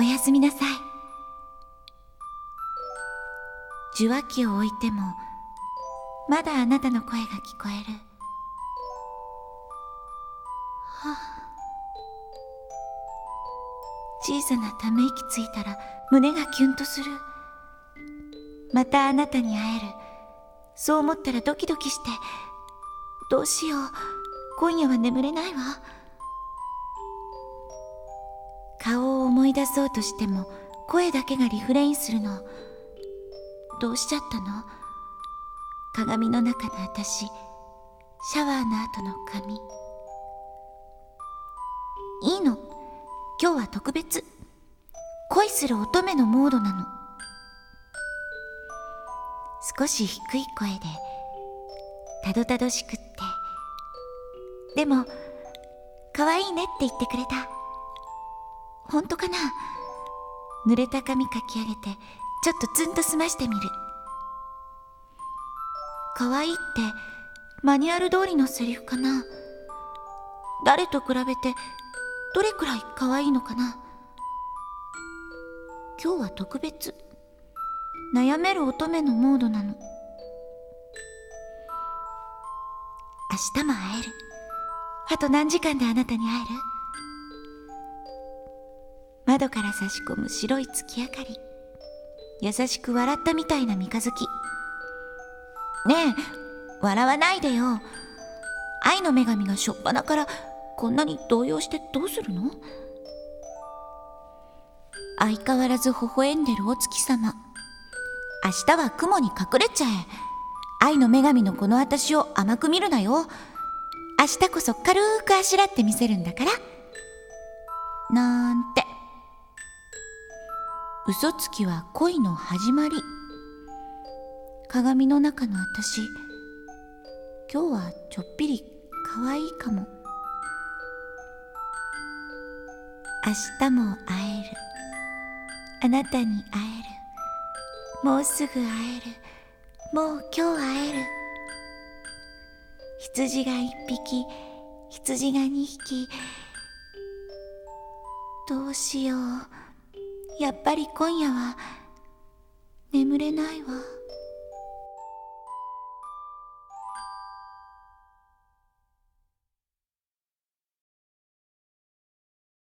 おやすみなさい。受話器を置いてもまだあなたの声が聞こえる。小さなため息ついたら胸がキュンとする。またあなたに会える。そう思ったらドキドキして、どうしよう、今夜は眠れないわ。顔を思い出そうとしても声だけがリフレインするの。どうしちゃったの？鏡の中の私、シャワーの後の髪。いいの、今日は特別。恋する乙女のモードなの。少し低い声でたどたどしくって、でも可愛いねって言ってくれた。本当かな？濡れた髪かき上げてちょっとツンと済ましてみる。可愛いってマニュアル通りのセリフかな？誰と比べてどれくらい可愛いのかな？今日は特別。悩める乙女のモードなの。明日も会える。あと何時間であなたに会える？窓から差し込む白い月明かり。優しく笑ったみたいな三日月。ねえ、笑わないでよ。愛の女神がしょっぱなからこんなに動揺してどうするの？相変わらず微笑んでるお月様。明日は雲に隠れちゃえ。愛の女神のこの私を甘く見るなよ。明日こそ軽くあしらってみせるんだから。なんて。嘘つきは恋の始まり。鏡の中の私、今日はちょっぴり可愛いかも。明日も会える。あなたに会える。もうすぐ会える。もう今日会える。羊が1匹、羊が2匹。どうしよう。やっぱり今夜は眠れないわ。